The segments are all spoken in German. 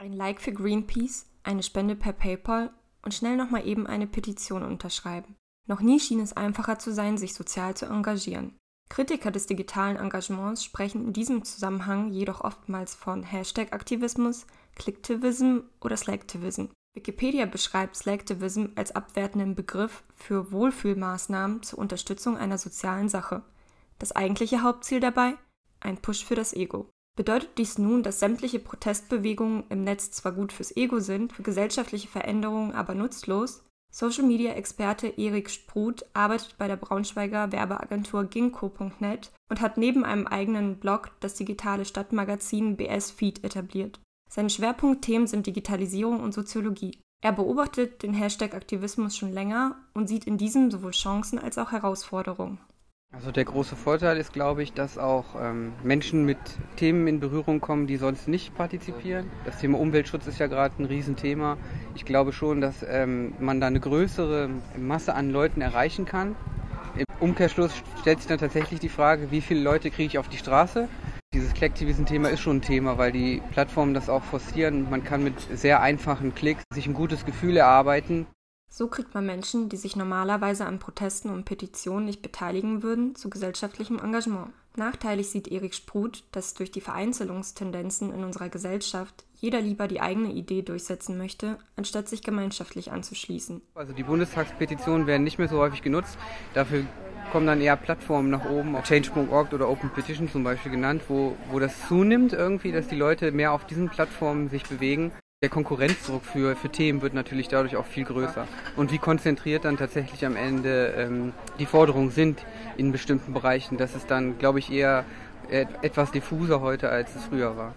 Ein Like für Greenpeace, eine Spende per PayPal und schnell nochmal eben eine Petition unterschreiben. Noch nie schien es einfacher zu sein, sich sozial zu engagieren. Kritiker des digitalen Engagements sprechen in diesem Zusammenhang jedoch oftmals von Hashtag-Aktivismus, Clicktivism oder Slacktivism. Wikipedia beschreibt Slacktivism als abwertenden Begriff für Wohlfühlmaßnahmen zur Unterstützung einer sozialen Sache. Das eigentliche Hauptziel dabei? Ein Push für das Ego. Bedeutet dies nun, dass sämtliche Protestbewegungen im Netz zwar gut fürs Ego sind, für gesellschaftliche Veränderungen aber nutzlos? Social-Media-Experte Erik Spruth arbeitet bei der Braunschweiger Werbeagentur Ginkgo.net und hat neben einem eigenen Blog das digitale Stadtmagazin BS Feed etabliert. Seine Schwerpunktthemen sind Digitalisierung und Soziologie. Er beobachtet den Hashtag-Aktivismus schon länger und sieht in diesem sowohl Chancen als auch Herausforderungen. Also der große Vorteil ist, glaube ich, dass auch Menschen mit Themen in Berührung kommen, die sonst nicht partizipieren. Das Thema Umweltschutz ist ja gerade ein Riesenthema. Ich glaube schon, dass man da eine größere Masse an Leuten erreichen kann. Im Umkehrschluss stellt sich dann tatsächlich die Frage, wie viele Leute kriege ich auf die Straße? Dieses Collectivism-Thema ist schon ein Thema, weil die Plattformen das auch forcieren. Man kann mit sehr einfachen Klicks sich ein gutes Gefühl erarbeiten. So kriegt man Menschen, die sich normalerweise an Protesten und Petitionen nicht beteiligen würden, zu gesellschaftlichem Engagement. Nachteilig sieht Erik Spruth, dass durch die Vereinzelungstendenzen in unserer Gesellschaft jeder lieber die eigene Idee durchsetzen möchte, anstatt sich gemeinschaftlich anzuschließen. Also die Bundestagspetitionen werden nicht mehr so häufig genutzt. Dafür kommen dann eher Plattformen nach oben, Change.org oder Open Petition zum Beispiel genannt, wo das zunimmt irgendwie, dass die Leute mehr auf diesen Plattformen sich bewegen. Der Konkurrenzdruck für Themen wird natürlich dadurch auch viel größer. Und wie konzentriert dann tatsächlich am Ende die Forderungen sind in bestimmten Bereichen, das ist dann, glaube ich, eher etwas diffuser heute, als es früher war.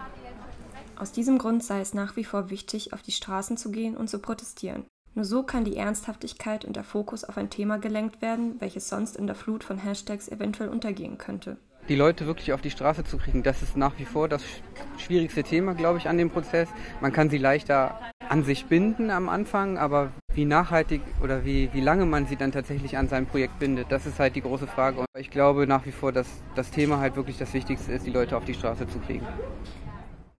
Aus diesem Grund sei es nach wie vor wichtig, auf die Straßen zu gehen und zu protestieren. Nur so kann die Ernsthaftigkeit und der Fokus auf ein Thema gelenkt werden, welches sonst in der Flut von Hashtags eventuell untergehen könnte. Die Leute wirklich auf die Straße zu kriegen, das ist nach wie vor das schwierigste Thema, glaube ich, an dem Prozess. Man kann sie leichter an sich binden am Anfang, aber wie nachhaltig oder wie lange man sie dann tatsächlich an sein Projekt bindet, das ist halt die große Frage. Und ich glaube nach wie vor, dass das Thema halt wirklich das Wichtigste ist, die Leute auf die Straße zu kriegen.